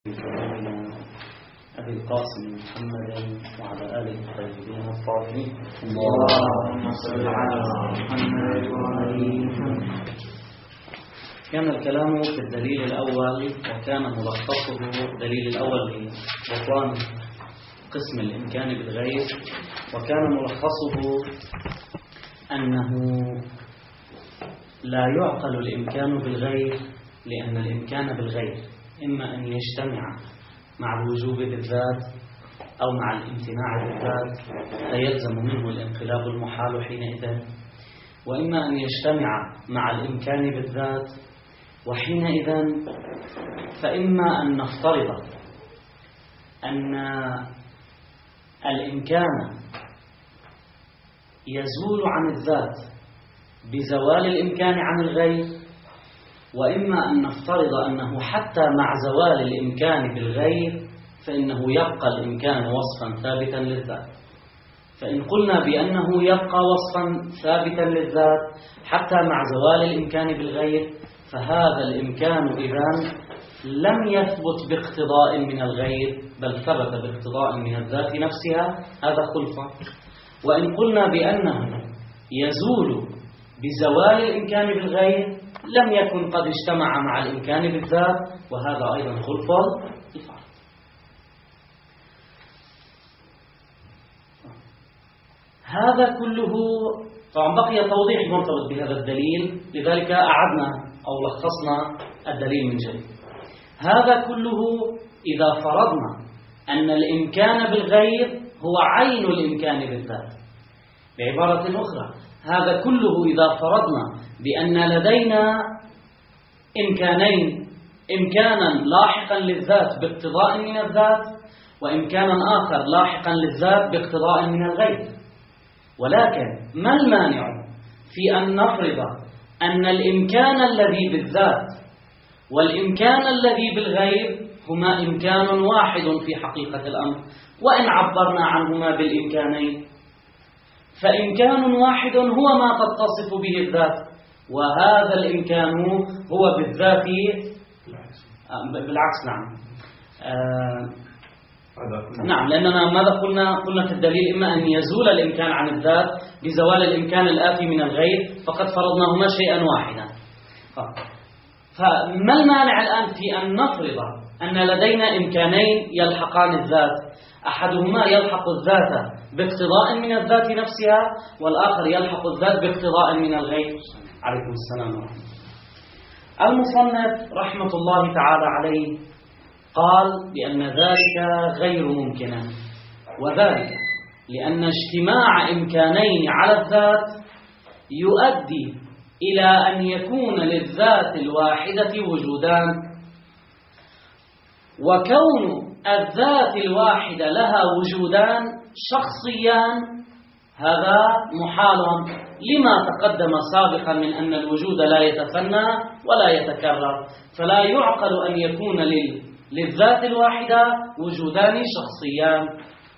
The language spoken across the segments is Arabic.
سيدنا أبي القاسم محمد وعلى آله الطيبين الطاهرين اللهم صل على محمد وعلى محمد. كان الكلام في الدليل الأول وكان ملخصه الدليل الأول لبطلان قسم الإمكان بالغير، وكان ملخصه أنه لا يعقل الإمكان بالغير، لأن الإمكان بالغير إما أن يجتمع مع الوجوب بالذات أو مع الامتناع بالذات فيلزم منه الانقلاب المحال حينئذ، وإما أن يجتمع مع الإمكان بالذات، وحينئذ فإما أن نفترض أن الإمكان يزول عن الذات بزوال الإمكان عن الغير، وإما أن نفترض أنه حتى مع زوال الإمكان بالغير فإنه يبقى الإمكان وصفا ثابتا للذات. فإن قلنا بأنه يبقى وصفا ثابتا للذات حتى مع زوال الإمكان بالغير، فهذا الإمكان إذن لم يثبت باقتضاء من الغير، بل ثبت باقتضاء من الذات نفسها، هذا خلفة. وإن قلنا بأنه يزول بزوال الإمكان بالغير لم يكن قد اجتمع مع الإمكان بالذات، وهذا أيضا خلف الفرد. هذا كله طبعا بقي توضيح مرتبط بهذا الدليل، لذلك أعدنا أو لخصنا الدليل من جديد. هذا كله إذا فرضنا أن الإمكان بالغير هو عين الإمكان بالذات. بعبارة أخرى، هذا كله إذا فرضنا بأن لدينا إمكانين، إمكانا لاحقا للذات باقتضاء من الذات، وإمكانا آخر لاحقا للذات باقتضاء من الغير. ولكن ما المانع في أن نفرض أن الإمكان الذي بالذات والإمكان الذي بالغير هما إمكان واحد في حقيقة الأمر، وإن عبرنا عنهما بالإمكانين فإمكان واحد هو ما تتصف به الذات، وهذا الإمكان هو بالذات بالعكس. نعم، لأننا ماذا قلنا في الدليل؟ إما أن يزول الإمكان عن الذات بزوال الإمكان الآتي من الغير، فقد فرضناهما شيئا واحدا. فما المانع الآن في أن نفرض أن لدينا إمكانين يلحقان الذات، أحدهما يلحق الذات باقتضاء من الذات نفسها، والآخر يلحق الذات باقتضاء من الغير. عليكم السلام ورحمة الله. المصنف رحمة الله تعالى عليه قال بأن ذلك غير ممكن، وذلك لأن اجتماع إمكانين على الذات يؤدي إلى أن يكون للذات الواحدة وجودان، وكون الذات الواحدة لها وجودان شخصيان هذا محال، لما تقدم سابقا من أن الوجود لا يتفنى ولا يتكرر، فلا يعقل أن يكون للذات الواحدة وجودان شخصيان.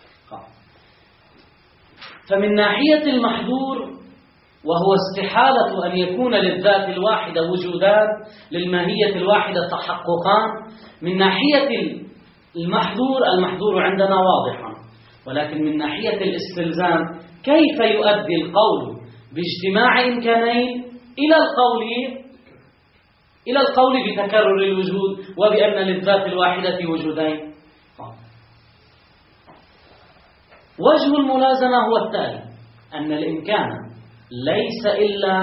فمن ناحية المحذور، وهو استحالة أن يكون للذات الواحدة وجودان للماهية الواحدة تحققان، من ناحية المحذور عندنا واضحا، ولكن من ناحية الاستلزام كيف يؤدي القول باجتماع إمكانين إلى القول بتكرر الوجود وبأن للذات الواحدة وجودين؟ وجه الملازمة هو التالي: أن الإمكان ليس إلا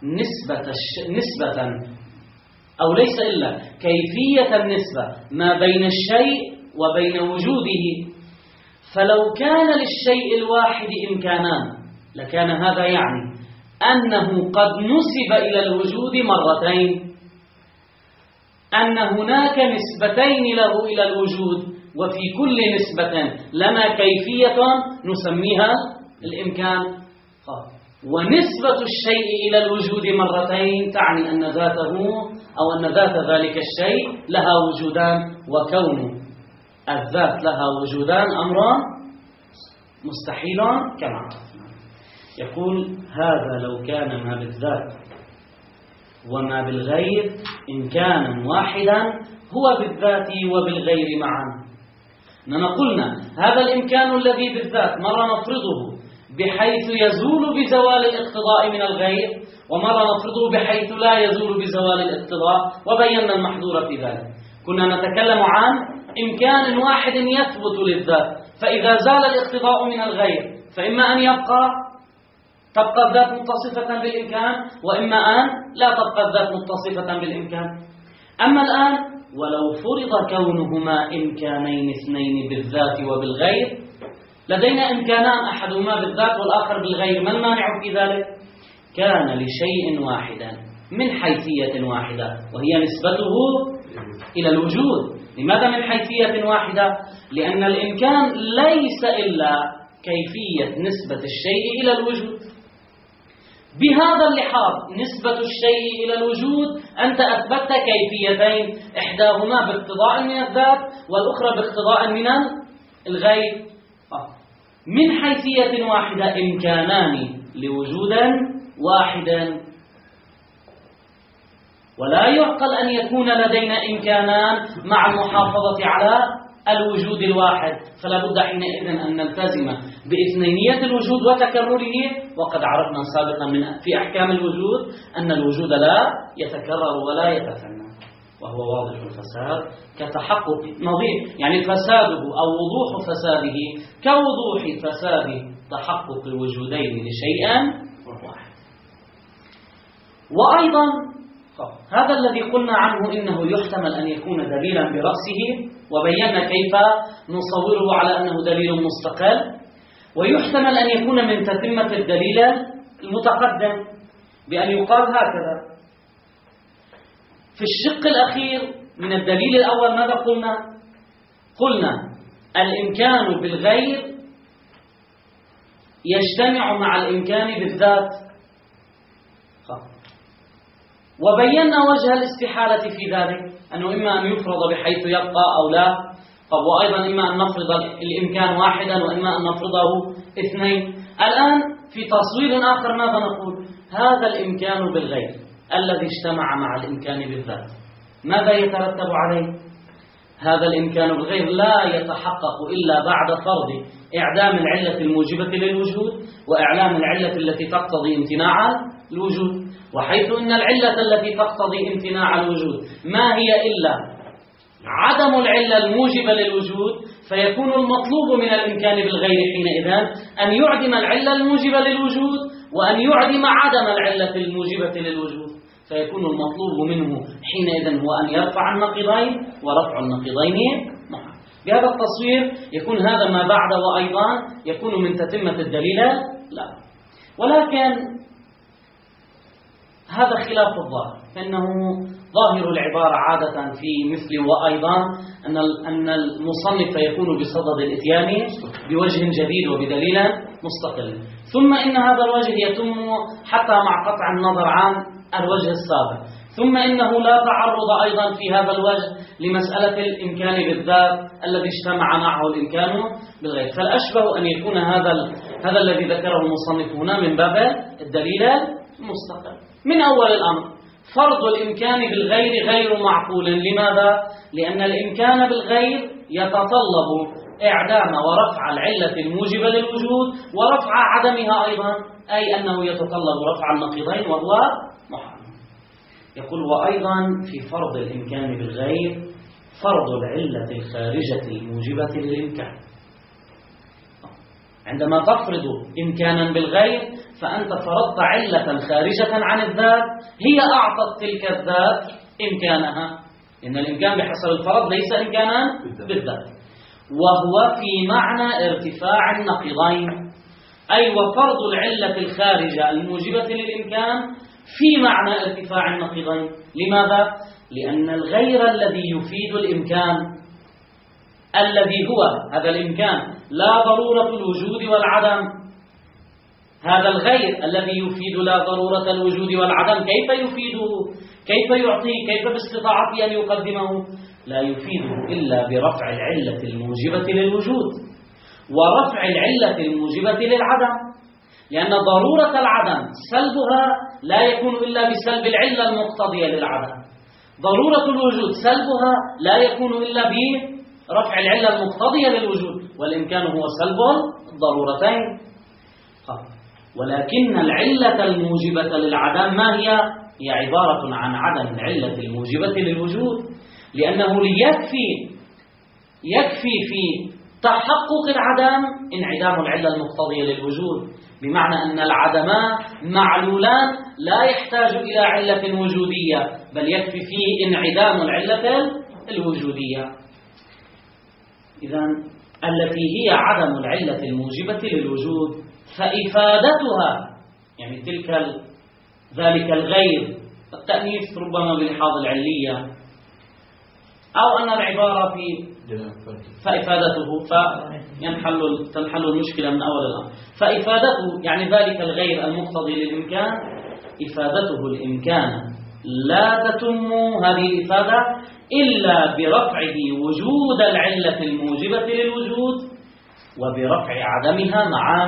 نسبة أو ليس إلا كيفية النسبة ما بين الشيء وبين وجوده. فلو كان للشيء الواحد إمكانان لكان هذا يعني أنه قد نسب إلى الوجود مرتين، أن هناك نسبتين له إلى الوجود، وفي كل نسبة لنا كيفية نسميها الإمكان. ونسبة الشيء إلى الوجود مرتين تعني أن ذاته أو أن ذات ذلك الشيء لها وجودان، وكون الذات لها وجودان أمر مستحيل كما عرفنا. يقول: هذا لو كان ما بالذات وما بالغير إمكانا واحدا هو بالذات وبالغير معا. إننا قلنا هذا الإمكان الذي بالذات مرة نفرضه بحيث يزول بزوال الاقتضاء من الغير، ومرة نفرضه بحيث لا يزول بزوال الاقتضاء، وبينا المحظور في ذلك. كنا نتكلم عن إمكان واحد يثبت للذات، فإذا زال الاقتضاء من الغير فإما أن تبقى الذات متصفة بالإمكان، وإما أن لا تبقى الذات متصفة بالإمكان. أما الآن ولو فرض كونهما إمكانين اثنين بالذات وبالغير، لدينا إمكانان أحدهما بالذات والآخر بالغير، ما المانع في ذلك؟ كان لشيء واحدا من حيثية واحدة وهي نسبته إلى الوجود. لماذا من حيثية واحدة؟ لأن الإمكان ليس إلا كيفية نسبة الشيء إلى الوجود. بهذا اللحاظ نسبة الشيء إلى الوجود أنت أثبتت كيفيتين، إحداهما باقتضاء من الذات والأخرى باقتضاء من الغير. من حيثية واحدة إمكانان لوجود واحد. ولا يعقل أن يكون لدينا إمكانان مع المحافظة على الوجود الواحد، فلا بد حينئذ أن نلتزم بإثنينية الوجود وتكرره. وقد عرفنا سابقا في أحكام الوجود أن الوجود لا يتكرر ولا يتثنى، وهو واضح الفساد كتحقق نظير، يعني فساده أو وضوح فساده كوضوح فساد تحقق الوجودين لشيء واحد. وأيضا هذا الذي قلنا عنه إنه يحتمل أن يكون دليلا برأسه، وبينا كيف نصوره على أنه دليل مستقل، ويحتمل أن يكون من تتمة الدليل المتقدم بأن يقال هكذا. في الشق الأخير من الدليل الأول ماذا قلنا؟ قلنا الإمكان بالغير يجتمع مع الإمكان بالذات، وبينا وجه الاستحالة في ذلك، أنه إما أن يفرض بحيث يبقى أو لا، وأيضا إما أن نفرض الإمكان واحدا وإما أن نفرضه اثنين. الآن في تصوير آخر ماذا نقول؟ هذا الإمكان بالغير الذي اجتمع مع الإمكان بالذات ماذا يترتب عليه؟ هذا الإمكان بالغير لا يتحقق إلا بعد فرض إعدام العلة الموجبة للوجود وإعلام العلة التي تقتضي امتناع الوجود. وحيث أن العلة التي تقتضي امتناع الوجود ما هي إلا عدم العلة الموجبة للوجود، فيكون المطلوب من الإمكان بالغير حينئذ أن يعدم العلة الموجبة للوجود وأن يعدم عدم العلة الموجبة للوجود، فيكون المطلوب منه حينئذ هو أن يرفع النقيضين، ورفع النقيضين معا. بهذا التصوير يكون هذا ما بعد، وأيضا يكون من تتمة الدليل لا. ولكن هذا خلاف الظاهر، فإنه ظاهر العبارة عادة في مثل وأيضا أن المصنف يكون بصدد الإتيان بوجه جديد وبدليل مستقل، ثم إن هذا الوجه يتم حتى مع قطع النظر عن الوجه السابق، ثم إنه لا تعرض أيضا في هذا الوجه لمسألة الإمكان بالذات الذي اجتمع معه الإمكان بالغير. فالأشبه أن يكون هذا الذي ذكره المصنف هنا من باب الدليل المستقل. من أول الأمر فرض الإمكان بالغير غير معقول. لماذا؟ لأن الإمكان بالغير يتطلب إعدام ورفع العلة الموجبة للوجود ورفع عدمها أيضا، أي أنه يتطلب رفع النقيضين وهو محرم. يقول وأيضا في فرض الإمكان بالغير فرض العلة الخارجة الموجبة للإمكان. عندما تفرض إمكانا بالغير فأنت فرضت علة خارجة عن الذات هي أعطت تلك الذات إمكانها، إن الإمكان بحسب الفرض ليس إمكانا بالذات، وهو في معنى ارتفاع النقيضين، أي وفرض العلة الخارجة الموجبة للإمكان في معنى ارتفاع النقيضين. لماذا؟ لأن الغير الذي يفيد الإمكان الذي هو هذا الإمكان لا ضرورة الوجود والعدم، هذا الغير الذي يفيد لا ضرورة الوجود والعدم كيف يفيده؟ كيف يعطيه؟ كيف باستطاعته أن يقدمه؟ لا يفيده إلا برفع العلة الموجبة للوجود ورفع العلة الموجبة للعدم. لأن ضرورة العدم سلبها لا يكون إلا بسلب العلة المقتضية للعدم، ضرورة الوجود سلبها لا يكون إلا برفع العلة المقتضية للوجود، والإمكان هو سلب الضرورتين. ولكن العلة الموجبة للعدم ما هي؟ هي عبارة عن عدم العلة الموجبة للوجود، لأنه يكفي في تحقق العدم انعدام العلة المقتضية للوجود، بمعنى أن العدمان معلولان لا يحتاج إلى علة وجودية، بل يكفي فيه انعدام العلة الوجودية. إذن التي هي عدم العلة الموجبة للوجود، فإفادتها يعني ذلك الغير، التأنيث ربما بلحاظ العلية، أو أن العبارة في فإفادته تنحل المشكلة من أول الأمر. فإفادته يعني ذلك الغير المقتضي للإمكان، إفادته الإمكان لا تتم هذه الإفادة إلا برفعه وجود العلة الموجبة للوجود وبرفع عدمها معا،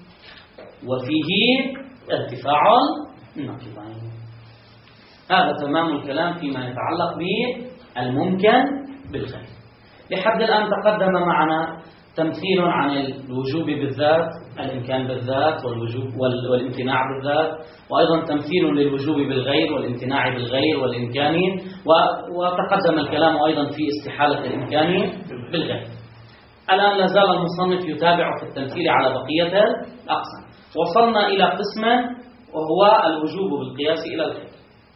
وفيه ارتفاع النقيضين. هذا تمام الكلام فيما يتعلق بالممكن بالغير. لحد الآن تقدم معنا تمثيل عن الوجوب بالذات، الإمكان بالذات، والامتناع بالذات، وأيضا تمثيل للوجوب بالغير والامتناع بالغير والإمكان، وتقدم الكلام أيضا في استحالة الإمكان بالغير. الآن لازال المصنف يتابع في التمثيل على بقية الأقسام. وصلنا إلى قسم وهو الوجوب بالقياس إلى الغير.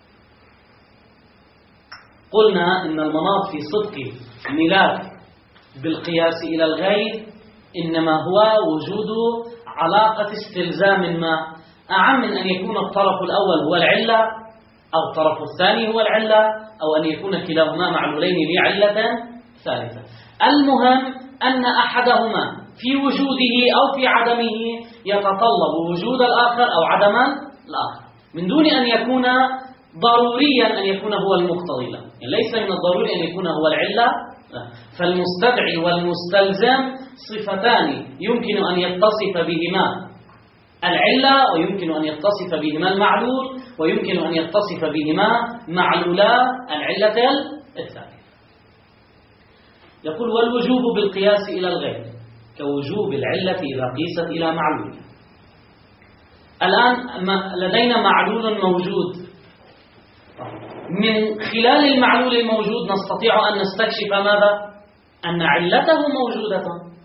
قلنا إن المناط في صدق ملاك بالقياس إلى الغير إنما هو وجود علاقة استلزام ما، أعم من أن يكون الطرف الأول هو العلة أو الطرف الثاني هو العلة، أو أن يكون كلاهما معلولين لعلة ثالثة. المهم أن أحدهما في وجوده أو في عدمه يتطلب وجود الآخر أو عدم الآخر، من دون أن يكون ضروريا أن يكون هو المقتضي له، يعني ليس من الضروري أن يكون هو العلة. فالمستدعي والمستلزم صفتان يمكن أن يتصف بهما العلة، ويمكن أن يتصف بهما المعلول، ويمكن أن يتصف بهما معلولا العلة الثانية. يقول والوجوب بالقياس إلى الغير كوجوب العلة إذا قيست إلى معلول. الآن لدينا معلول موجود، من خلال المعلول الموجود نستطيع أن نستكشف ماذا؟ أن علته موجودة.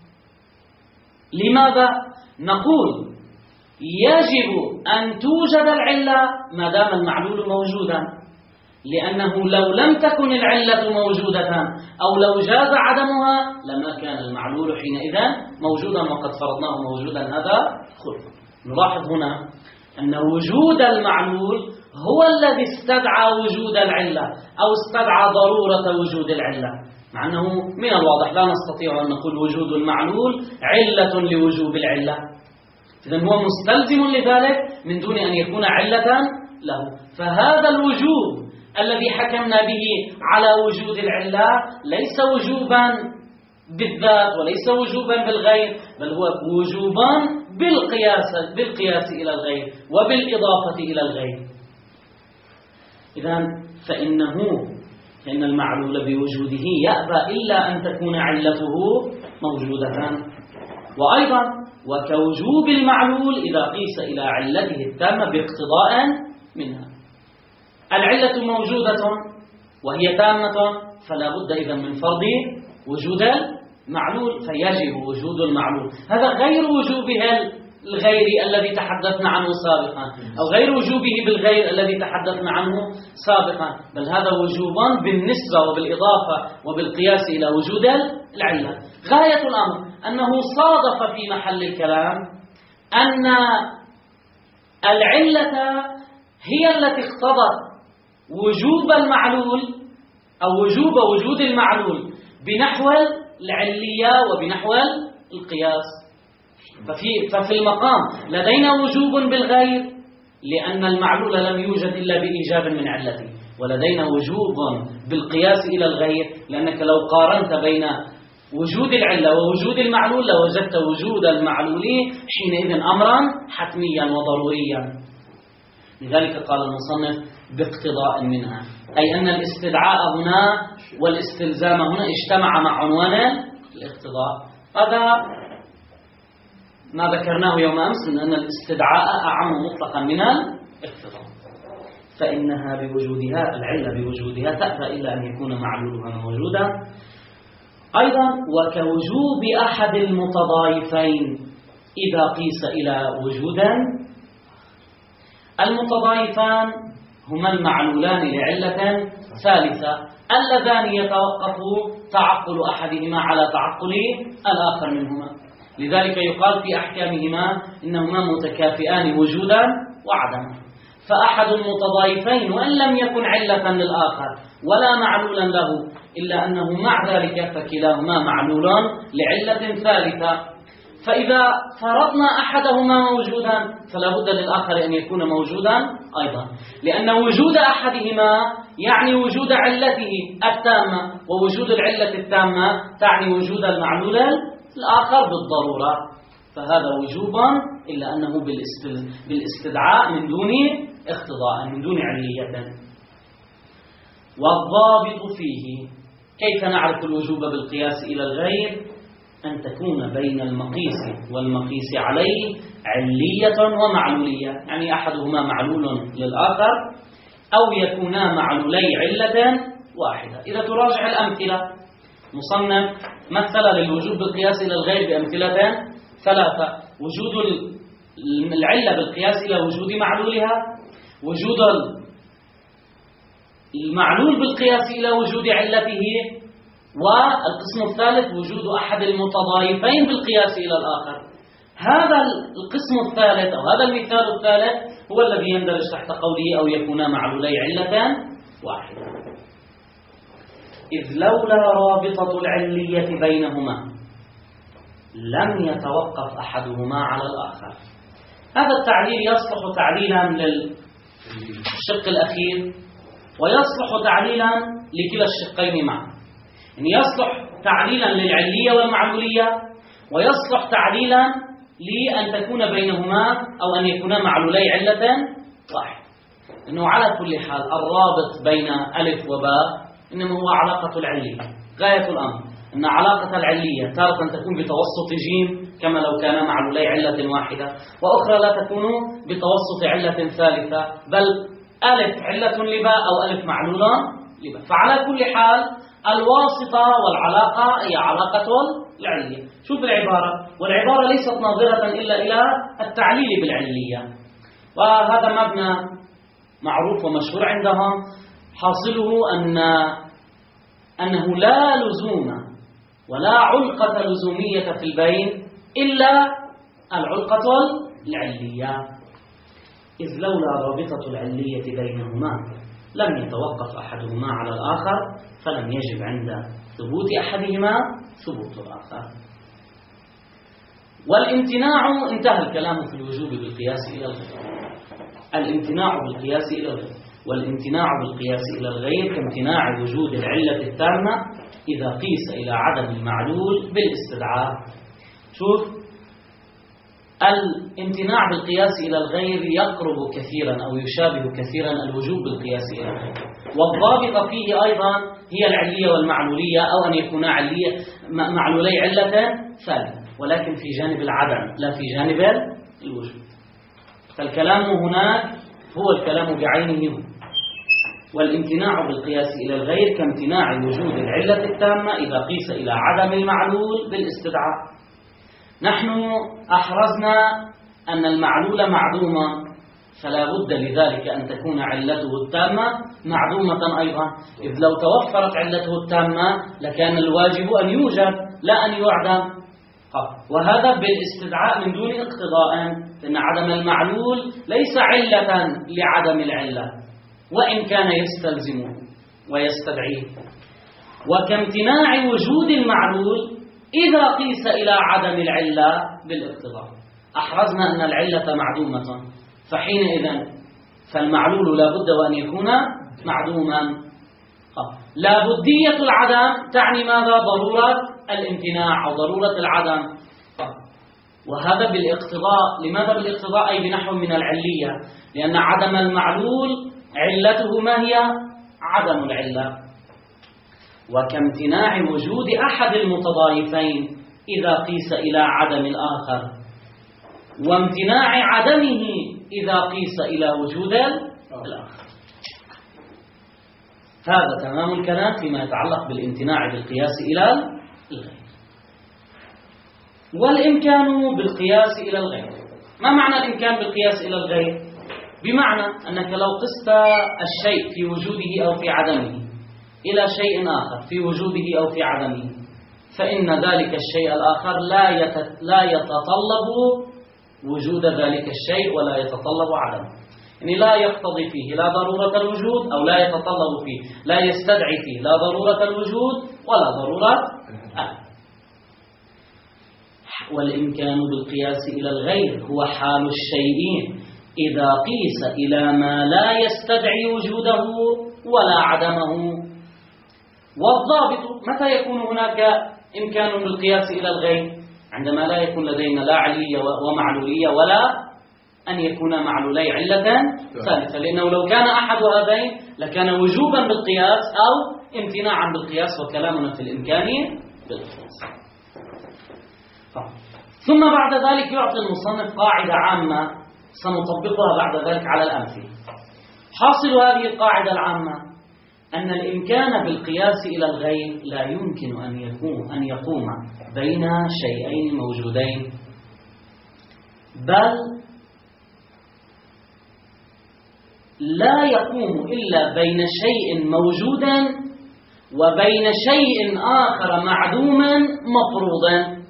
لماذا؟ نقول يجب أن توجد العلة ما دام المعلول موجودا، لأنه لو لم تكن العلة موجودة أو لو جاز عدمها لما كان المعلول حينئذ موجودا، وقد فرضناه موجودا. هذا خلف. نلاحظ هنا أن وجود المعلول هو الذي استدعى وجود العلة أو استدعى ضرورة وجود العلة، مع أنه من الواضح لا نستطيع أن نقول وجود المعلول علة لوجوب العلة، إذن هو مستلزم لذلك من دون أن يكون علة له. فهذا الوجوب الذي حكمنا به على وجود العلة ليس وجوبا بالذات وليس وجوبا بالغير، بل هو وجوبا بالقياس إلى الغير وبالإضافة إلى الغير. إذن فإن المعلول بوجوده يأبى إلا أن تكون علته موجودة. وأيضا وكوجوب المعلول إذا قيس إلى علته التامة باقتضاء منها. العلة موجودة وهي تامة، فلا بد إذن من فرض وجود المعلول، فيجب وجود المعلول. هذا غير وجوبه الغير الذي تحدثنا عنه سابقا، أو غير وجوبه بالغير الذي تحدثنا عنه سابقا، بل هذا وجوبا بالنسبة وبالإضافة وبالقياس إلى وجود العلة. غاية الأمر أنه صادف في محل الكلام أن العلة هي التي اقتضت وجوب المعلول أو وجود المعلول بنحو العلية وبنحو القياس. ففي المقام لدينا وجوب بالغير لأن المعلول لم يوجد إلا بإيجاب من علته، ولدينا وجوب بالقياس إلى الغير لأنك لو قارنت بين وجود العلة ووجود المعلول لوجدت وجود المعلول حينئذ أمرا حتميا وضروريا. لذلك قال المصنف باقتضاء منها، أي أن الاستدعاء هنا والاستلزام هنا اجتمع مع عنوان الاقتضاء. هذا ما ذكرناه يوم أمس من أن الاستدعاء أعم مطلقا من الاقتضاء، فإنها بوجودها العلة بوجودها تأبى إلا أن يكون معلولها موجودا. أيضا وكوجوب أحد المتضايفين إذا قيس إلى وجودا. المتضايفان هما المعلولان لعلة ثالثة اللذان يتوقف تعقل أحدهما على تعقل الآخر منهما، لذلك يقال في أحكامهما إنهما متكافئان وجودا وعدما. فأحد المتضايفين وإن لم يكن علة للآخر ولا معلولا له إلا أنه مع ذلك فكلاهما معلول لعلة ثالثة. فإذا فرضنا أحدهما موجودا فلا بد للآخر أن يكون موجودا أيضا، لأن وجود أحدهما يعني وجود علته التامة، ووجود العلة التامة تعني وجود المعلول الآخر بالضرورة. فهذا وجوب إلا أنه بالاستدعاء من دون اقتضاء، من دون علية. والضابط فيه كيف نعرف الوجوب بالقياس إلى الغير؟ أن تكون بين المقيس والمقيس عليه علية ومعلولية، يعني أحدهما معلول للآخر أو يكونا معلولي علة واحدة. إذا تراجع الأمثلة مصنف مثل للوجوب بالقياس إلى الغير بأمثلة ثلاثة: وجود العلة بالقياس إلى وجود معلولها، وجود المعلول بالقياس إلى وجود علته، والقسم الثالث وجود أحد المتضايفين بالقياس إلى الآخر. هذا القسم الثالث أو هذا المثال الثالث هو الذي يندرج تحت قوله أو يكونا معلولي علة واحدة. إذ لولا رابطة العلية بينهما لم يتوقف أحدهما على الآخر. هذا التعليل يصلح تعليلا للشق الأخير ويصلح تعليلا لكلا الشقين معا، يعني يصلح تعليلا للعلية والمعلولية، ويصلح تعليلا لأن تكون بينهما أو أن يكونا معلولي علة واحدة. إنه على كل حال الرابط بين ألف وباء إنما هو علاقة العلية. غاية الأمر أن علاقة العلية تارة تكون بتوسط جيم كما لو كان معلولي علة واحدة، وأخرى لا تكون بتوسط علة ثالثة، بل ألف علة لباء أو ألف معلولة لباء. فعلى كل حال الواسطة والعلاقة هي علاقة العلية. شوف العبارة، والعبارة ليست ناظرة إلا إلى التعليل بالعلية، وهذا مبنى معروف ومشهور عندهم. حاصله أنه لا لزوم ولا علقة لزومية في البين إلا العلقة العلية. إذ لولا رابطة العلية بينهما لم يتوقف أحدهما على الآخر، فلم يجب عند ثبوت أحدهما ثبوت الآخر. والامتناع انتهى الكلام في الوجوب بالقياس إلى الغير. الامتناع بالقياس إلى الغير، والامتناع بالقياس إلى الغير كامتناع وجود العلة التامة إذا قيس إلى عدم المعلول بالاستدعاء. شوف، الامتناع بالقياس إلى الغير يقرب كثيرا أو يشابه كثيرا الوجوب بالقياس إلى الغير. والضابط فيه أيضا هي العلية والمعلولية، أو أن يكون معلولي علة ثالثة، ولكن في جانب العدم لا في جانب الوجود. فالكلام هناك هو الكلام بعينه. والامتناع بالقياس إلى الغير كامتناع وجود العلة التامة إذا قيس إلى عدم المعلول بالاستدعاء. نحن أحرزنا أن المعلول معدوما، فلا بد لذلك أن تكون علته التامة معدومة أيضا، إذ لو توفرت علته التامة لكان الواجب أن يوجد لا أن يعدم. وهذا بالاستدعاء من دون اقتضاء، لأن عدم المعلول ليس علة لعدم العلة وإن كان يستلزم ويستدعيه. وكامتناع وجود المعلول إذا قيس إلى عدم العلة بالاقتضاء. أحرزنا أن العلة معدومة، فحينئذ فالمعلول لا بد وأن يكون معدوما. لا بدية العدم تعني ماذا؟ ضرورة الامتناع أو ضرورة العدم، وهذا بالاقتضاء. لماذا بالاقتضاء؟ أي بنحو من العلية، لأن عدم المعلول علته ما هي؟ عدم العلة. وكامتناع وجود أحد المتضايفين إذا قيس إلى عدم الآخر، وامتناع عدمه إذا قيس إلى وجود الآخر. هذا تمام الكلام فيما يتعلق بالامتناع بالقياس إلى الغير. والإمكان بالقياس إلى الغير، ما معنى الإمكان بالقياس إلى الغير؟ بمعنى أنك لو قست الشيء في وجوده أو في عدمه إلى شيء آخر في وجوده أو في عدمه، فإن ذلك الشيء الآخر لا يتطلب وجود ذلك الشيء ولا يتطلب عدمه، يعني لا يقتضي فيه لا ضرورة الوجود أو لا يتطلب فيه، لا يستدعي فيه لا ضرورة الوجود ولا ضرورة العدم. والإمكان بالقياس إلى الغير هو حال الشيء إذا قيس إلى ما لا يستدعي وجوده ولا عدمه. والضابط متى يكون هناك إمكان بالقياس إلى الغير؟ عندما لا يكون لدينا لا علية ومعلولية ولا أن يكون معلولي علة ثالثة، لأنه لو كان أحد هذين لكان وجوبا بالقياس أو امتناعا بالقياس، وكلامنا في الإمكان بالقياس. ثم بعد ذلك يعطي المصنف قاعدة عامة سنطبقها بعد ذلك على الأمثلة. حاصل هذه القاعدة العامة أن الإمكان بالقياس إلى الغير لا يمكن أن يقوم بين شيئين موجودين، بل لا يقوم إلا بين شيء موجود وبين شيء آخر معدوما مفروضا.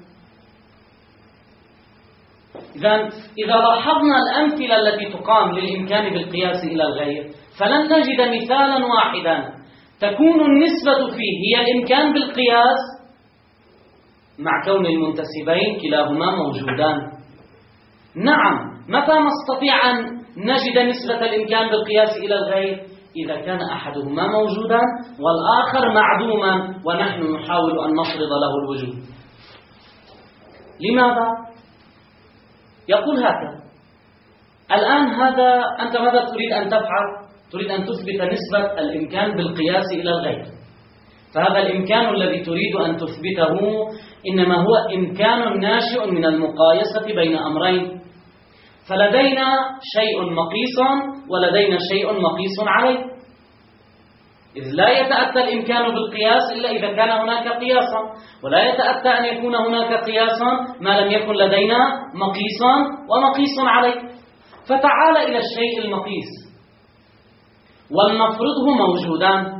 إذا لاحظنا الأمثلة التي تقام للإمكان بالقياس إلى الغير فلن نجد مثالا واحدا تكون النسبة فيه هي الإمكان بالقياس مع كون المنتسبين كلاهما موجودان. نعم، متى نستطيع أن نجد نسبة الإمكان بالقياس إلى الغير؟ إذا كان أحدهما موجودا والآخر معدوما ونحن نحاول أن نفرض له الوجود. لماذا؟ يقول هكذا: الآن هذا أنت ماذا تريد أن تفعل؟ تريد أن تثبت نسبة الإمكان بالقياس إلى الغير، فهذا الإمكان الذي تريد أن تثبته إنما هو إمكان ناشئ من المقايسة بين أمرين، فلدينا شيء مقيس ولدينا شيء مقيس عليه، إذ لا يتأتى الإمكان بالقياس إلا إذا كان هناك قياسا، ولا يتأتى أن يكون هناك قياسا ما لم يكن لدينا مقيسا ومقيس عليه. فتعال إلى الشيء المقيس ولنفرضه موجودان.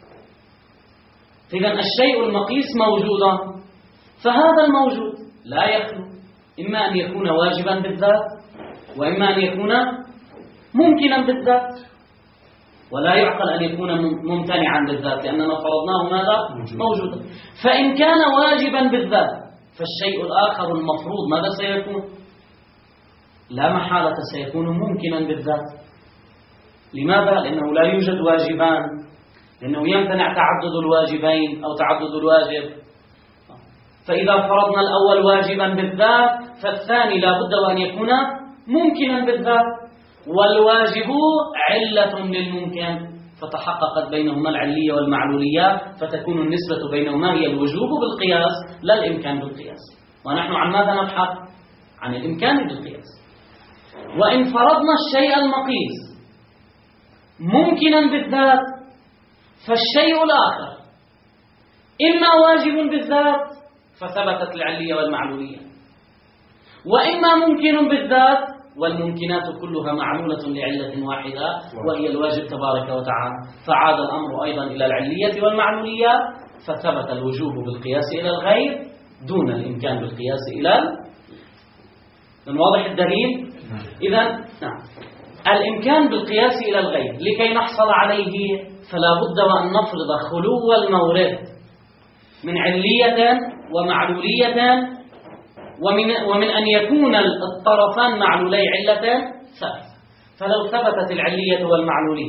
إذن الشيء المقيس موجودا، فهذا الموجود لا يخلو إما أن يكون واجبا بالذات وإما أن يكون ممكنا بالذات، ولا يعقل أن يكون ممتنعا بالذات لأننا فرضناه ماذا؟ موجودا. فإن كان واجبا بالذات فالشيء الآخر المفروض ماذا سيكون؟ لا محالة سيكون ممكنا بالذات. لماذا؟ لأنه لا يوجد واجبان، لأنه يمتنع تعدد الواجبين أو تعدد الواجب. فإذا فرضنا الأول واجبا بالذات فالثاني لا بد وأن يكون ممكنا بالذات، والواجب علة للممكن، فتحققت بينهما العلية والمعلولية، فتكون النسبة بينهما هي الوجوب بالقياس لا الإمكان بالقياس. ونحن عن ماذا نبحث؟ عن الإمكان بالقياس. وإن فرضنا الشيء المقيس ممكنا بالذات فالشيء الآخر إما واجب بالذات فثبتت العلية والمعلولية، وإما ممكن بالذات، والممكنات كلها معلولة لعلة واحدة وهي الواجب تبارك وتعالى، فعاد الأمر أيضا إلى العلية والمعلولية، فثبت الوجوب بالقياس إلى الغير دون الإمكان بالقياس إلى من واضح الدليل؟ إذن نعم، الإمكان بالقياس إلى الغير لكي نحصل عليه فلا بد وأن نفرض خلو المورد من علية ومعلولية، ومن أن يكون الطرفان معلولي علة ثالثة. فلو ثبتت العلية والمعلولية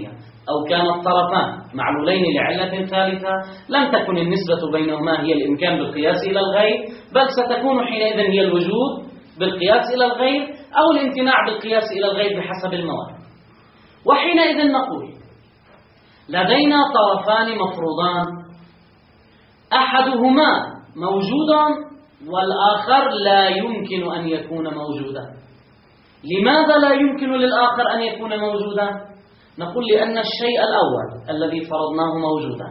أو كان الطرفان معلولين لعلة ثالثة لم تكن النسبة بينهما هي الإمكان بالقياس إلى الغير، بل ستكون حينئذ هي الوجود بالقياس إلى الغير أو الامتناع بالقياس إلى الغير بحسب الموارد. وحينئذ نقول لدينا طرفان مفروضان، أحدهما موجودا والآخر لا يمكن أن يكون موجودا. لماذا لا يمكن للآخر أن يكون موجودا؟ نقول لأن الشيء الأول الذي فرضناه موجودا،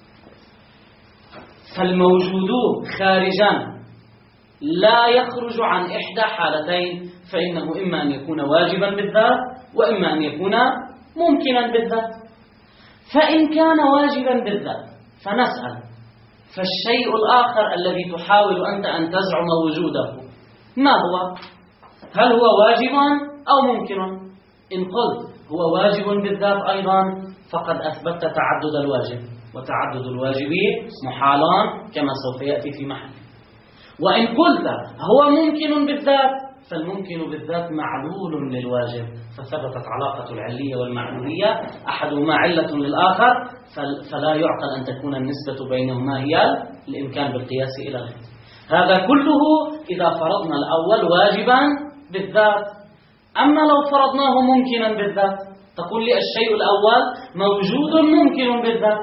فالموجود خارجا لا يخرج عن إحدى حالتين، فإنه إما أن يكون واجبا بالذات وإما أن يكون ممكنا بالذات. فإن كان واجبا بالذات فنسأل فالشيء الآخر الذي تحاول أنت أن تزعم وجوده ما هو؟ هل هو واجب أو ممكن؟ إن قلت هو واجب بالذات أيضا فقد أثبتت تعدد الواجب، وتعدد الواجب محالان كما سوف يأتي في محل. وإن قلت هو ممكن بالذات فالممكن بالذات معلول للواجب، فثبتت علاقة العلية والمعلولية أحدهما علة للآخر، فلا يعقل أن تكون النسبة بينهما هي الإمكان بالقياس إلى الغير. هذا كله إذا فرضنا الأول واجبا بالذات. أما لو فرضناه ممكنا بالذات تقول لي الشيء الأول موجود ممكن بالذات،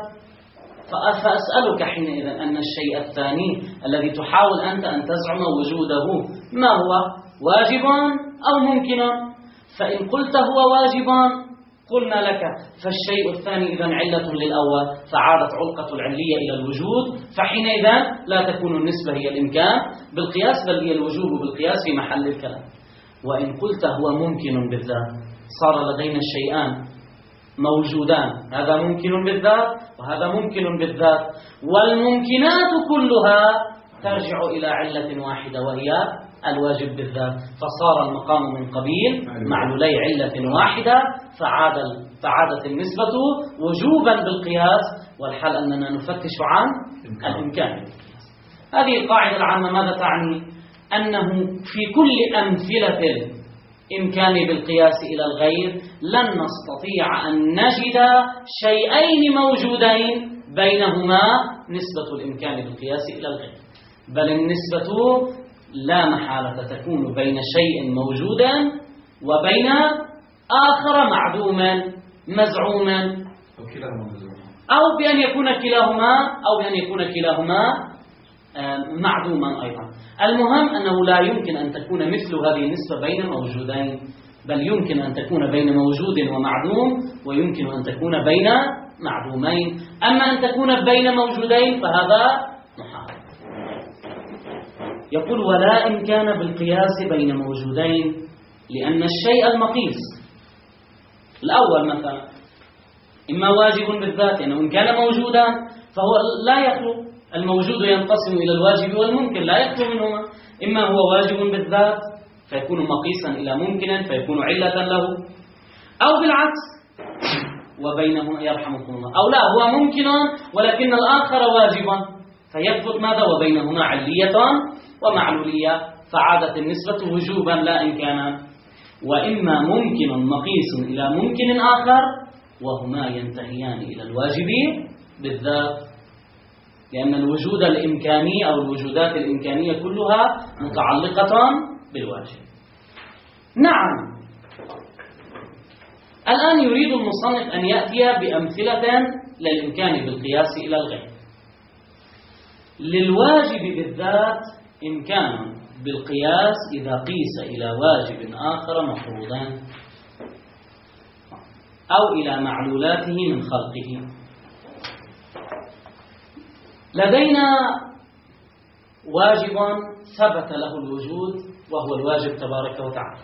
فأسألك حينئذ أن الشيء الثاني الذي تحاول أنت أن تزعم وجوده ما هو؟ واجبا أو ممكنا؟ فإن قلت هو واجبا قلنا لك فالشيء الثاني إذن علة للأول، فعادت علقة العلية إلى الوجود، فحينئذ لا تكون النسبة هي الإمكان بالقياس بل هي الوجوب بالقياس في محل الكلام. وإن قلت هو ممكن بالذات صار لدينا الشيئان موجودان، هذا ممكن بالذات وهذا ممكن بالذات، والممكنات كلها ترجع إلى علة واحدة وهي الواجب بالذات، فصار المقام من قبيل معلولي علة واحدة، فعادت النسبة وجوبا بالقياس، والحال أننا نفتش عن الإمكان بالقياس. هذه القاعدة العامة ماذا تعني؟ أنه في كل أمثلة الإمكان بالقياس إلى الغير لن نستطيع أن نجد شيئين موجودين بينهما نسبة الإمكان بالقياس إلى الغير، بل النسبة لا محالة تكون بين شيء موجود وبين آخر معدوما مزعوما، أو بأن يكون كلاهما معدوما أيضا. المهم أنه لا يمكن أن تكون مثل هذه النسبة بين موجودين، بل يمكن أن تكون بين موجود ومعدوم، ويمكن أن تكون بين معدومين. أما أن تكون بين موجودين فهذا محال. يقول ولا إمكان بالقياس بين موجودين، لأن الشيء المقيس الأول مثلا إما واجب بالذات، يعني إن كان موجودا فهو لا يخلو، الموجود ينقسم إلى الواجب والممكن لا يخلو منهما، إما هو واجب بالذات فيكون مقيسا إلى ممكنا فيكون علة له، أو بالعكس وبينهما يرحمكم الله، أو لا هو ممكن ولكن الآخر واجبا فيثبت ماذا وبينهما علية ومعلولية، فعادت النسبة وجوبا لا إمكانا. وإما ممكن مقيس إلى ممكن آخر وهما ينتهيان إلى الواجب بالذات، لأن الوجود الإمكاني أو الوجودات الإمكانية كلها متعلقة بالواجب. نعم، الآن يريد المصنف أن يأتي بأمثلة للإمكان بالقياس إلى الغير. للواجب بالذات إمكان بالقياس إذا قيس إلى واجب آخر مفروضا أو إلى معلولاته من خلقه. لدينا واجب ثبت له الوجود وهو الواجب تبارك وتعالى،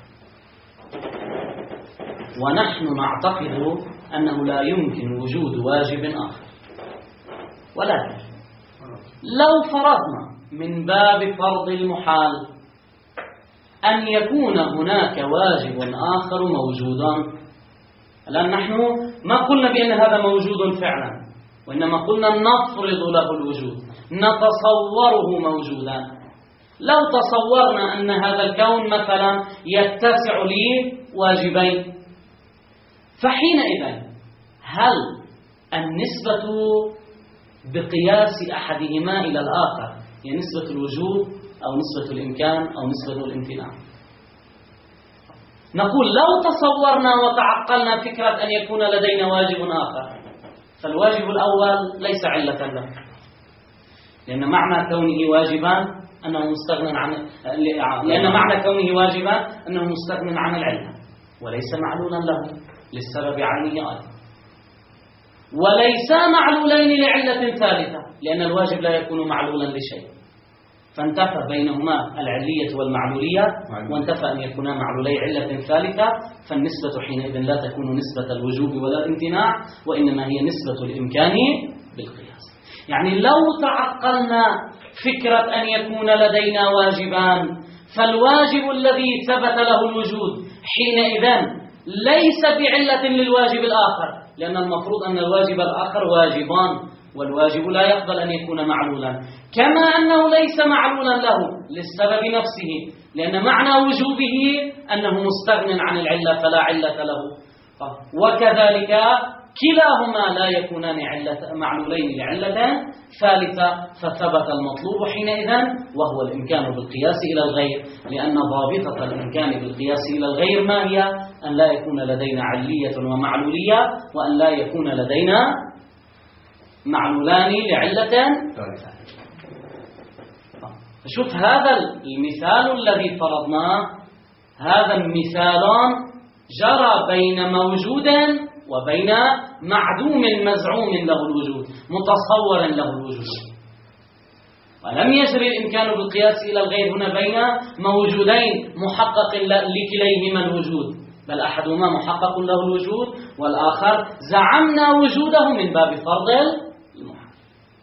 ونحن نعتقد أنه لا يمكن وجود واجب آخر، ولكن لو فرضنا من باب فرض المحال أن يكون هناك واجب آخر موجودا، لأن نحن ما قلنا بأن هذا موجود فعلا، وإنما قلنا نفرض له الوجود، نتصوره موجودا. لو تصورنا أن هذا الكون مثلا يتسع لي واجبين، فحينئذ هل النسبة بقياس أحدهما إلى الآخر هي نسبة الوجوب أو نسبة الإمكان أو نسبة الامتناع؟ نقول لو تصورنا وتعقلنا فكرة أن يكون لدينا واجب آخر، فالواجب الأول ليس علة له، لأن معنى كونه واجبا أنه مستغنى عن العلة، وليس معلولا له للسبب عينه أيضا، وليس معلولين لعلة ثالثة، لأن الواجب لا يكون معلولا لشيء، فانتفى بينهما العلية والمعلولية، وانتفى أن يكونا معلولي علة ثالثة، فالنسبة حينئذ لا تكون نسبة الوجوب ولا الامتناع، وإنما هي نسبة الإمكان بالقياس. يعني لو تعقلنا فكرة أن يكون لدينا واجبان، فالواجب الذي ثبت له الوجود حينئذ ليس بعلة للواجب الآخر، لأن المفروض أن الواجب الآخر واجبان، والواجب لا يقبل أن يكون معلولا، كما أنه ليس معلولا له للسبب نفسه، لأن معنى وجوبه أنه مستغن عن العلة فلا علة له، وكذلك كلاهما لا يكونان معلولين لعلة ثالثة، فثبت المطلوب حينئذ وهو الإمكان بالقياس إلى الغير، لأن ضابطة الإمكان بالقياس إلى الغير ما هي؟ أن لا يكون لدينا علية ومعلولية، وأن لا يكون لدينا معلولان لعلة ثالثة. فشوف هذا المثال الذي فرضناه، هذا المثال جرى بين موجود وبين معدوم مزعوم له الوجود، متصور له الوجود، ولم يجري الإمكان بالقياس إلى الغير هنا بين موجودين محقق لكليهما الوجود، بل أحدهما محقق له الوجود والآخر زعمنا وجوده من باب فرض المحال.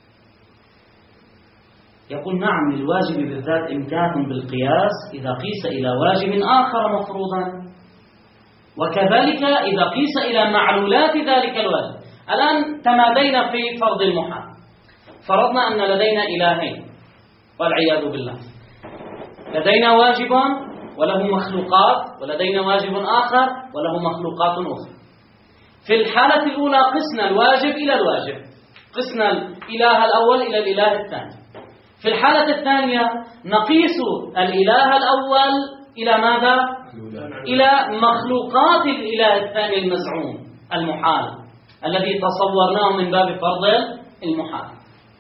يقول نعم للواجب بالذات إمكان بالقياس إذا قيس إلى واجب آخر مفروضا، وكذلك إذا قيس إلى معلولات ذلك الواجب. الآن تمادينا في فرض المحال، فرضنا أن لدينا إلهين والعياذ بالله، لدينا واجب وله مخلوقات، ولدينا واجب آخر وله مخلوقات أخرى. في الحالة الأولى قسنا الواجب إلى الواجب، قسنا الإله الأول إلى الإله الثاني. في الحالة الثانية نقيس الإله الأول إلى ماذا؟ إلى مخلوقات الإله الثاني المزعوم المحال الذي تصورناه من باب فرض المحال.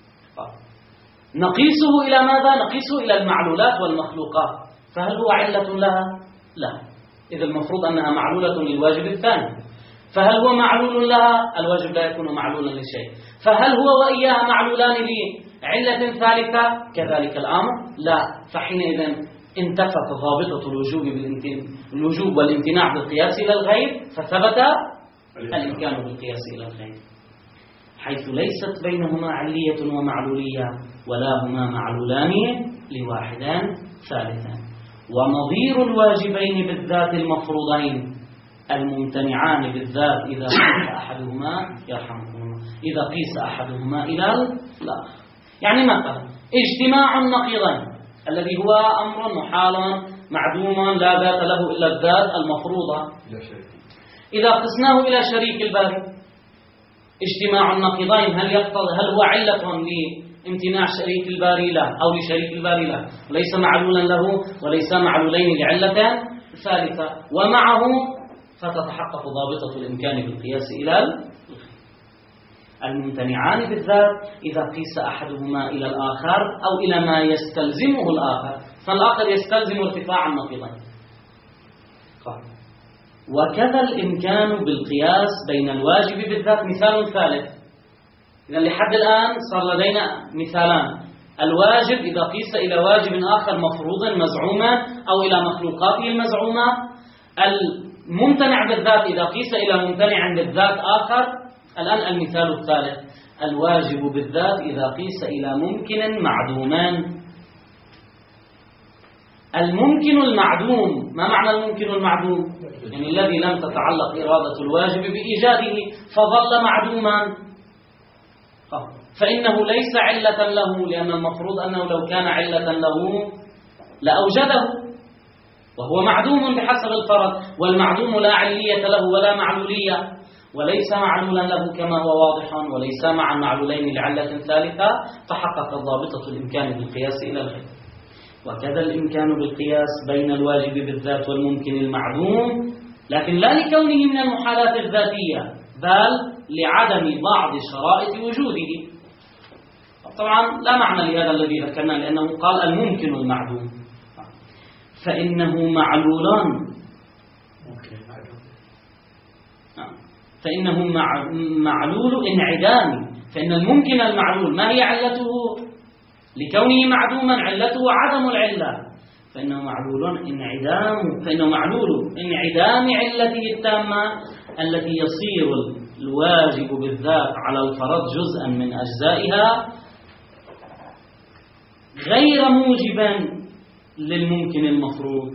نقيسه إلى ماذا؟ نقيسه إلى المعلولات والمخلوقات، فهل هو علة لها؟ لا، إذا المفروض أنها معلولة للواجب الثاني. فهل هو معلول لها؟ الواجب لا يكون معلولا لشيء. فهل هو وإياها معلولان لعلة ثالثة؟ كذلك الأمر لا، فحينئذ انتفت ضابطة الوجوب والامتناع بالقياس إلى الغير، فثبت الإمكان بالقياس إلى الغير، حيث ليست بينهما علية ومعلولية، ولا هما معلولان لواحدان ثالثان. ونظير الواجبين بالذات المفروضين الممتنعان بالذات إذا قيس أحدهما إذا قيس أحدهما إلى الآخر. يعني مثلا اجتماع النقيضين الذي هو أمر محال معدوم لا ذات له إلا الذات المفروضة، إذا قسناه إلى شريك الباري، اجتماع النقيضين هل هو علة لامتناع شريك الباري؟ لا، أو لشريك الباري؟ لا، وليس معلولا له وليس معلولين لعلة ثالثة، ومعه فتتحقق ضابطة الإمكان بالقياس إلى الممتنعان بالذات إذا قيس أحدهما إلى الآخر أو إلى ما يستلزمه الآخر، فالآخر يستلزم ارتفاع النقيضين. وكذا الإمكان بالقياس بين الواجب بالذات. مثال ثالث، إذا لحد الآن صار لدينا مثالان: الواجب إذا قيس إلى واجب آخر مفروض مزعوما أو إلى مخلوقاته المزعومة، الممتنع بالذات إذا قيس إلى ممتنع بالذات آخر. الآن المثال الثالث: الواجب بالذات إذا قيس إلى ممكن معدومان. الممكن المعدوم، ما معنى الممكن المعدوم؟ يعني الذي لم تتعلق إرادة الواجب بإيجاده فظل معدوما، فإنه ليس علة له، لأن المفروض أنه لو كان علة له لأوجده، وهو معدوم بحسب الفرض، والمعدوم لا علية له ولا معلولية، وليس معلولا له كما هو واضح، وليس مع المعلولين لعلة ثالثة، تحققت ضابطة الإمكان بالقياس إلى الغير. وكذا الإمكان بالقياس بين الواجب بالذات والممكن المعدوم، لكن لا لكونه من المحالات الذاتية، بل لعدم بعض شرائط وجوده. طبعا لا معنى لهذا الذي ذكرنا، لأنه قال الممكن المعدوم، فإنه معلولان، فإنه معلول انعدام. فإن الممكن المعلول ما هي علته؟ لكونه معدوما علته عدم العلة، فإنه معلول انعدام علته التامة التي يصير الواجب بالذات على الفرض جزءا من أجزائها غير موجبا للممكن المفروض.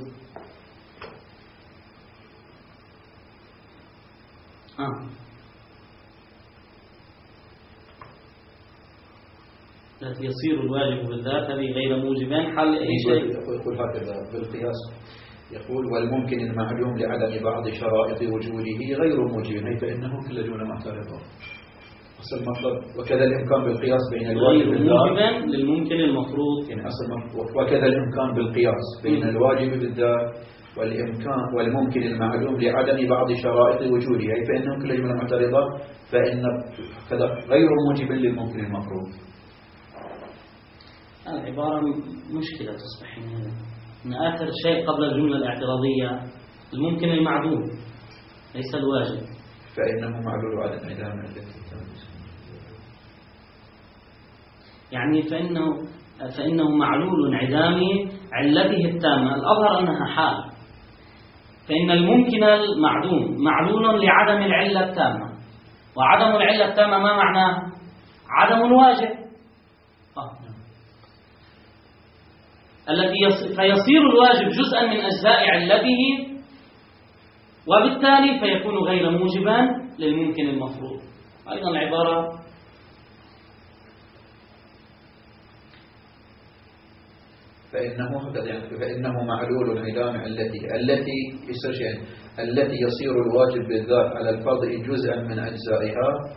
التي يصير الواجب بالذات هذه غير موجبا حل أي شيء. يقول هكذا بالقياس، يقول والممكن المعلوم لعدم بعض شرائط وجوده غير موجب، فإنه كل دون معترض. أصل المطلب وكذا الإمكان بالقياس بين الواجب بالذات للممكن المفروض، يعني أصل وكذا الإمكان بالقياس بين الواجب بالذات والممكن المعلوم لعدم بعض شرائط وجوده، أي فإنه كل جملة معترضة، فإن كذا غير موجب للممكن المفروض. العبارة مشكلة تصبح هنا، أن آخر شيء قبل الجملة الاعتراضية الممكن المعدوم ليس الواجب، فإنه معلول عدم انعدام يعني فإنه معلول انعدام علته التامة. الأظهر أنها حال، فإن الممكن المعدوم معلول لعدم العلة التامة، وعدم العلة التامة ما معناه؟ عدم الواجب. فيصير الواجب جزءا من أجزاء علته، وبالتالي فيكون غير موجبا للممكن المفروض. أيضا العبارة فإنه معلول انعدام التي يصير الواجب بالذات على الفرض جزءا من أجزائها.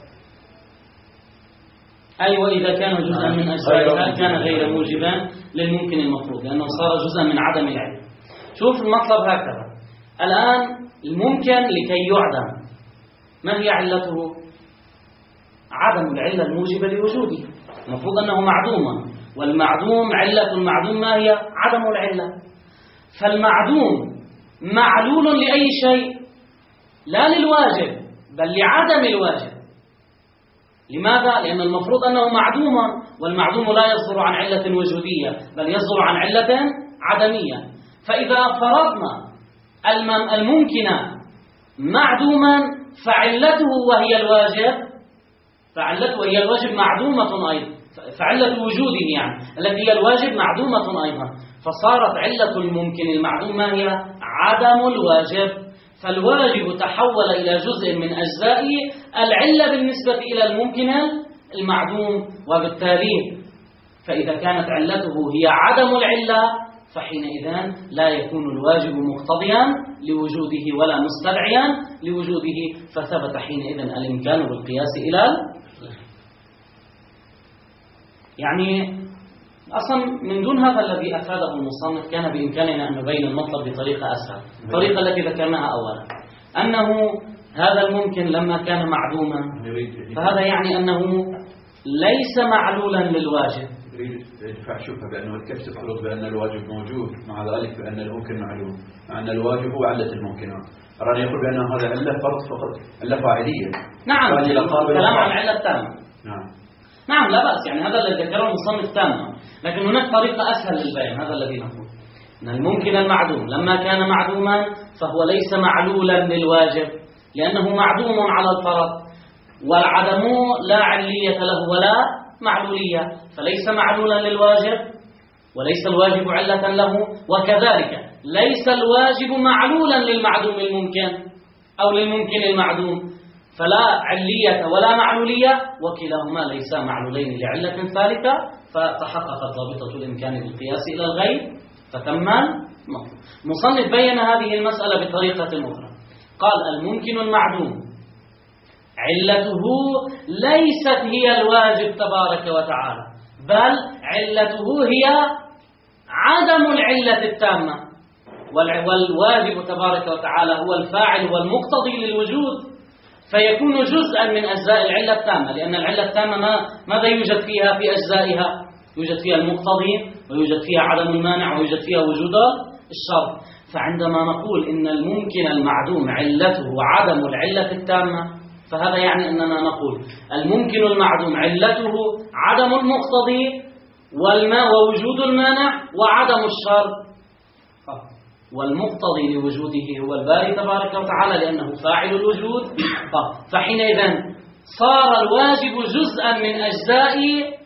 أي وإذا كان جزءا من أجزائها كان غير موجبا للممكن المفروض، لأنه صار جزءا من عدم العلم. شوف المطلب هكذا الآن، الممكن لكي يعدم ما هي علته؟ عدم العلة الموجبة لوجوده. المفروض أنه معدوما، والمعدوم علة المعدوم ما هي؟ عدم العلة. فالمعدوم معلول لأي شيء؟ لا للواجب بل لعدم الواجب. لماذا؟ لأن المفروض أنه معدوما، والمعدوم لا يصدر عن علة وجودية بل يصدر عن علة عدمية. فإذا فرضنا الممكن معدوما فعلته وهي الواجب معدومة أيضا، فعلة وجوده يعني التي هي الواجب معدومة أيضا، فصارت علة الممكن المعدوم ما هي؟ عدم الواجب. فالواجب تحول إلى جزء من أجزاء العلة بالنسبة إلى الممكن المعدوم، وبالتالي فإذا كانت علته هي عدم العلة فحينئذ لا يكون الواجب مقتضيا لوجوده ولا مستدعيا لوجوده، فثبت حينئذ الإمكان بالقياس إلى يعني أصلا من دون هذا الذي أفاده المصنف كان بإمكاننا أن نبين المطلب بطريقة أسهل. الطريقة التي ذكرناها أولا أنه هذا الممكن لما كان معدوما فهذا يعني أنه ليس معلولا للواجب. يدفع شبهة بأنه كيف تفرض بأن الواجب موجود مع ذلك بأن الممكن معلوم، مع أن الواجب هو علة الممكنات. أراني يقول بأن هذا علة فرض فقط، علة فاعلية. نعم، كلام عن العلة التامة. نعم لا بأس، يعني هذا الذي ذكره المصنف تامة، لكن هناك طريقة أسهل للبيان. هذا الذي نقول أن الممكن المعدوم لما كان معدوما فهو ليس معلولا للواجب لأنه معدوم على الفرض، والعدم لا علية له ولا معلولية، فليس معلولا للواجب وليس الواجب علة له، وكذلك ليس الواجب معلولا للمعدوم الممكن أو للممكن المعدوم، فلا علية ولا معلولية، وكلاهما ليس معلولين لعلة ثالثة، فتحققت ضابطة الإمكان بالقياس إلى الغير فتم. مصنف بين هذه المسألة بطريقة أخرى، قال الممكن المعدوم علته ليست هي الواجب تبارك وتعالى، بل علته هي عدم العلة التامة، والواجب تبارك وتعالى هو الفاعل والمقتضي للوجود، فيكون جزءا من أجزاء العلة التامة، لأن العلة التامة ماذا يوجد فيها في أجزائها؟ يوجد فيها المقتضي، ويوجد فيها عدم المانع، ويوجد فيها وجود الشرط. فعندما نقول إن الممكن المعدوم علته عدم العلة التامة، فهذا يعني أننا نقول الممكن المعدوم علته عدم المقتضي ووجود المانع وعدم الشرط، والمقتضي لوجوده هو الباري تبارك وتعالى لأنه فاعل الوجود. فحينئذ صار الواجب جزءا من أجزاء،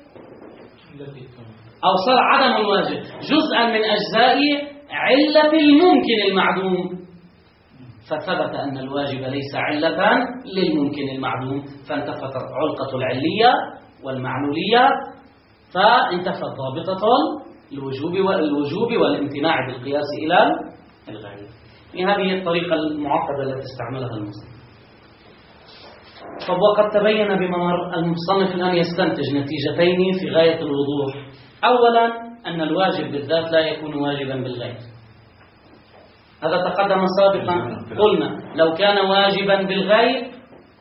أو صار عدم الواجب جزءا من أجزاء علة الممكن المعدوم، فثبت أن الواجب ليس علة للممكن المعدوم، فانتفت علقة العلية والمعلولية، فانتفت ضابطة الوجوب والامتناع بالقياس إلى الغير. هذه الطريقة المعقدة التي استعملها المصنف. طب وقد تبين بممر المصنف الآن يستنتج نتيجتين في غاية الوضوح. أولا أن الواجب بالذات لا يكون واجبا بالغير، هذا تقدم سابقا، قلنا لو كان واجبا بالغير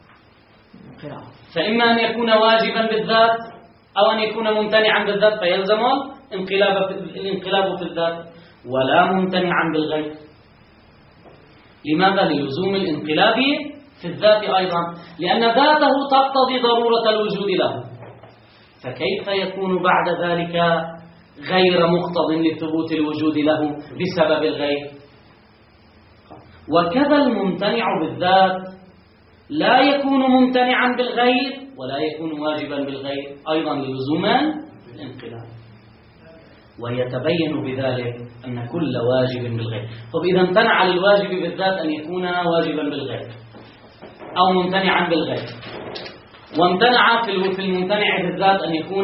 فإما أن يكون واجبا بالذات أو أن يكون ممتنعا بالذات، فيلزم الانقلاب في الذات، ولا ممتنعا بالغير. لماذا؟ للزوم الانقلاب في الذات أيضا، لأن ذاته تقتضي ضرورة الوجود له، فكيف يكون بعد ذلك غير مقتض لثبوت الوجود له بسبب الغير؟ وكذا الممتنع بالذات لا يكون ممتنعا بالغير ولا يكون واجبا بالغير، أيضا للزوم الانقلاب. ويتبين بذلك أن كل واجب بالغير، طب إذا امتنع للواجب بالذات أن يكون واجبا بالغير أو ممتنعا بالغير، وامتنع في الممتنع بالذات أن يكون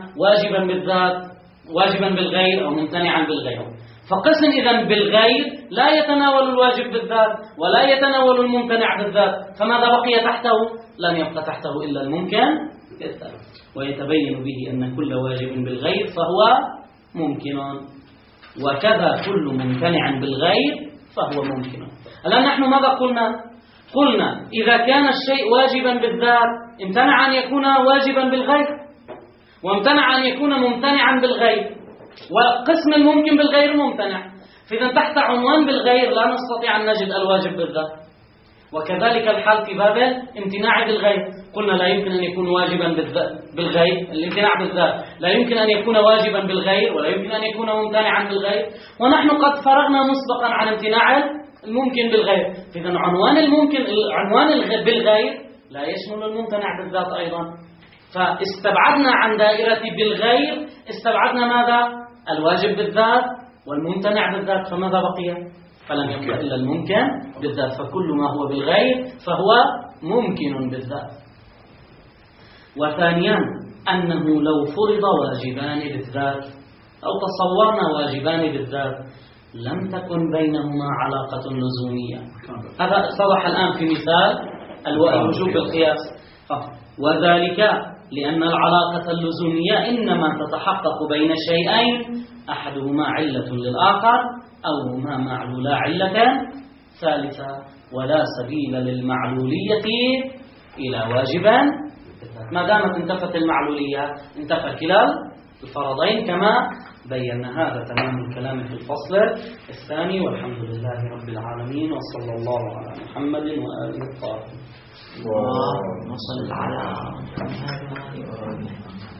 واجبا بالغير أو ممتنعا بالغير، فقسم إذن بالغير لا يتناول الواجب بالذات ولا يتناول الممتنع بالذات، فماذا بقي تحته؟ لم يبقى تحته إلا الممكن بالذات. ويتبين به أن كل واجب بالغير فهو ممكن، وكذا كل ممتنع بالغير فهو ممكن. الآن نحن ماذا قلنا إذا كان الشيء واجبا بالذات امتنع أن يكون واجبا بالغير، وامتنع أن يكون ممتنعا بالغير، وقسم الممكن بالغير ممتنع، فإذا تحت عنوان بالغير لا نستطيع أن نجد الواجب بالذات. وكذلك الحال في باب امتناع بالغير، قلنا لا يمكن أن يكون واجبا بالغير، الامتناع بالذات لا يمكن أن يكون واجبا بالغير ولا يمكن أن يكون ممتنعا بالغير، ونحن قد فرغنا مسبقا عن امتناع الممكن بالغير، فإذا عنوان بالغير لا يشمل الممتنع بالذات أيضا. فاستبعدنا عن دائرة بالغير، استبعدنا ماذا؟ الواجب بالذات والممتنع بالذات، فماذا بقي؟ فلم يبقى إلا الممكن بالذات، فكل ما هو بالغير فهو ممكن بالذات. وثانيا أنه لو فرض واجبان بالذات أو تصورنا واجبان بالذات لم تكن بينهما علاقة لزومية. هذا اتضح الآن في مثال الوجوب بالقياس، وذلك لأن العلاقة اللزومية إنما تتحقق بين شيئين أحدهما علة للآخر أو هما معلولا علة ثالثة، ولا سبيل للمعلولية إلى واجبا. ما دامت انتفت المعلولية انتفى كلا الفرضين كما بينا. هذا تمام الكلام في الفصل الثاني، والحمد لله رب العالمين، وصلى الله على محمد وآله الطاهرين. اللهم صل على محمد وآله